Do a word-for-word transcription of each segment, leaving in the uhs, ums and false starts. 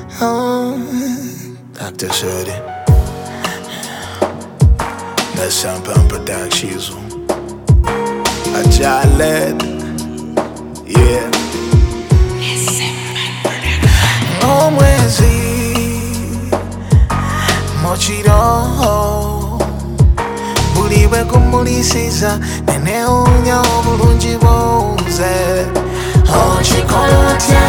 Oh, doctor Shorty. That's Champagne Production. A Jaled. Yeah. Oh, mwezi Mochiro buliwe kumulisiza nene unya obulungi bw'oze okikola otya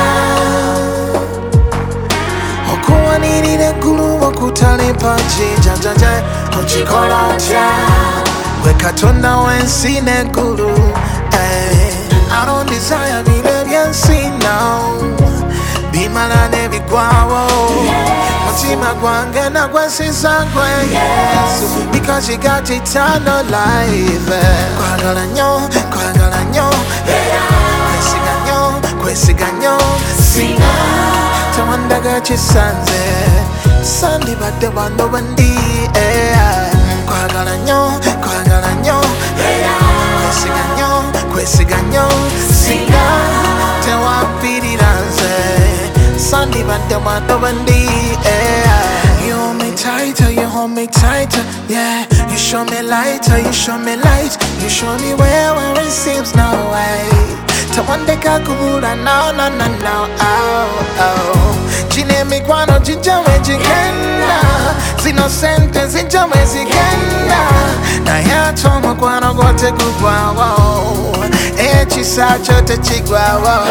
okuwanirira eggulu okutala empagi janjanja okikola otya gwe Katonda w'ensi n'eggulu. I don't desire bino ebyensi now bimala n'ebigwawo mutima gwange nagwesiza gwe Yesu because you got eternal life. Kwagala nnyo kwagala nnyo kwesiga nnyo kwesiga nnyo singa tewandaga kisanze sandibadde wano wendi. Kwagala nnyo kwagala nnyo kwesiga nnyo kwesiga nnyo singa tewapirira nze sandibadde wano wendi. You hold me tighter, you hold me tighter, yeah. You show me lighter, you show me light. You show me where, where it seems no way. Tawandeka kubura, no, no, no, no, oh, oh. Chine mikwano, chinjawe chikenda zino sente, zinjawe zikenda na yato mukwano gote kugwawo ekisa chote chigwawo.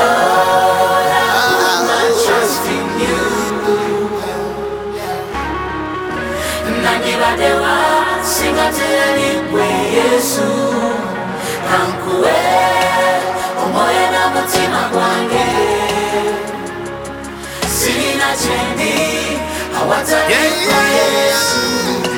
Nanyibadewa singa teyalikwe Yesu kankuwe omoyo n'omutima gwange sirina kyendi awatalikwe Yesu.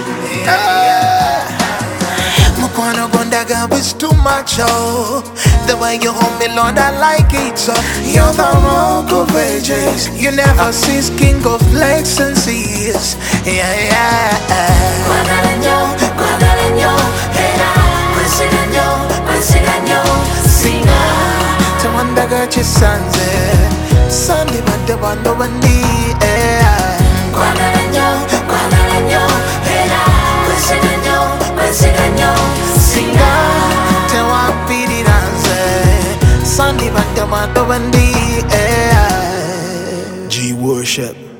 Mukwano gondaga was too much, oh. The way you hold me, Lord, I like it, so you're the rock of ages. You never cease, king of lakes and seas. Yeah, yeah. Kwagala nnyo, kwagala nnyo, era kwesiga nnyo, kwesiga nnyo, singa tewandaga kisanze sandibadde wano wendi. Kwagala nnyo, kwagala nnyo, era kwesiga nnyo, kwesiga nnyo, singa tewapirira nze sandibadde wano wendi. G Worship.